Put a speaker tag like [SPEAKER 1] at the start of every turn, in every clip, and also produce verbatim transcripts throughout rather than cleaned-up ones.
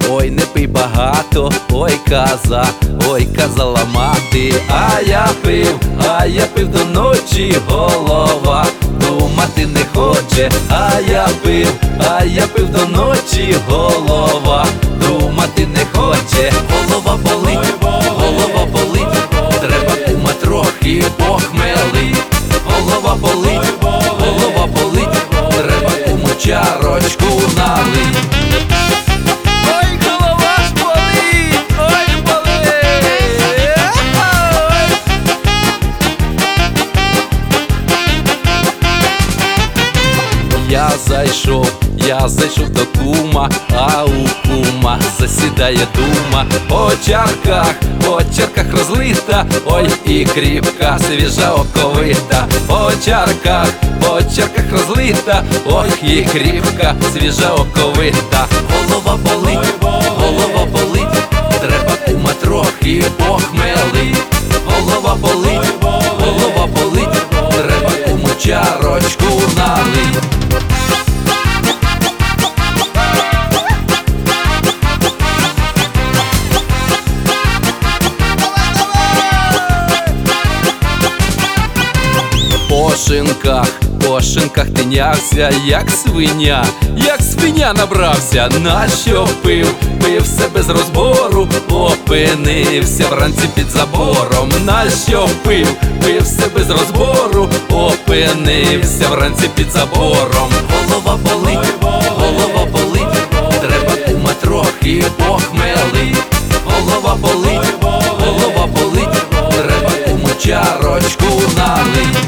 [SPEAKER 1] ой не пий багато, ой каза, ой казала мати. А я пив, а я пив до ночі, голова думати не хоче. А я пив, а я пив до ночі, голова думати не хоче. Голова болить, голова болить, треба кума трохи похмелить. Голова болить, голова болить, треба куму чарочку налить. Ой, голова ж болить, ой, болить. Я зайшов, я зайшов до кума, а у кума засідає дума. По чарках, по чарках розлита, ой і кріпка, свіжа оковита. По чарках, по чарках розлита, ой і кріпка, свіжа оковита. Голова болить, голова болить, треба кума трохи похмелить. Голова болить, голова болить, треба куму чарочку налить. По шинках, по шинках тинявся, як свиня, як свиня набрався. На що пив, пив себе з розбору, опинився вранці під забором. На що пив, пив себе з розбору, опинився вранці під забором. Голова болить, голова болить, треба кума трохи похмелить. Голова болить, голова болить, треба куму чарочку налить.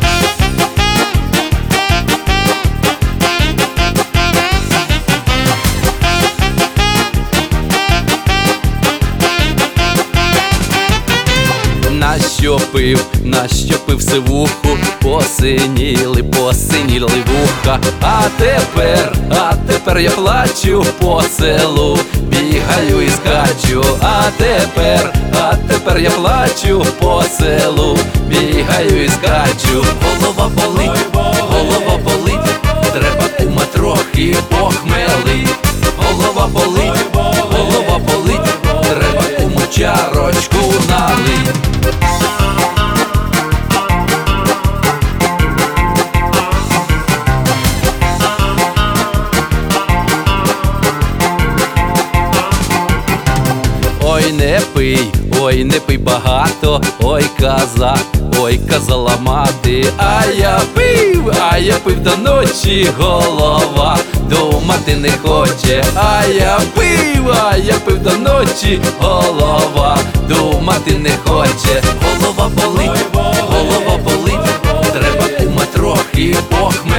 [SPEAKER 1] На що пив, на що пив сивуху, посиніли, посиніли вуха. А тепер, а тепер я плачу по селу, бігаю і скачу. А тепер, а тепер я плачу по селу, бігаю і скачу. Голова болить, голова болить, треба кума трохи похмелить. Голова болить, голова болить, треба куму чарочку налить. Ой не пий, ой не пий багато, ой каза, ой казала мати. А я пив, а я пив до ночі, голова думати не хоче. А я пив, а я пив до ночі, голова думати не хоче. Голова болить, голова болить, треба кума трохи похмелить.